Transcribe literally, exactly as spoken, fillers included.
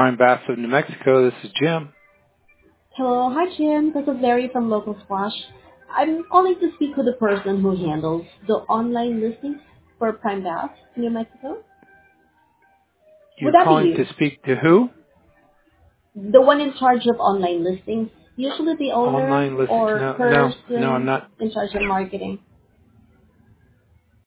Prime Baths of New Mexico. This is Jim. Hello, hi Jim. This is Larry from Local Splash. I'm calling to speak with the person who handles the online listings for Prime Bath, New Mexico. You're Would that be calling to you? speak to who? The one in charge of online listings, usually the owner Online listings. or No, no, no, I'm person not. in charge of marketing.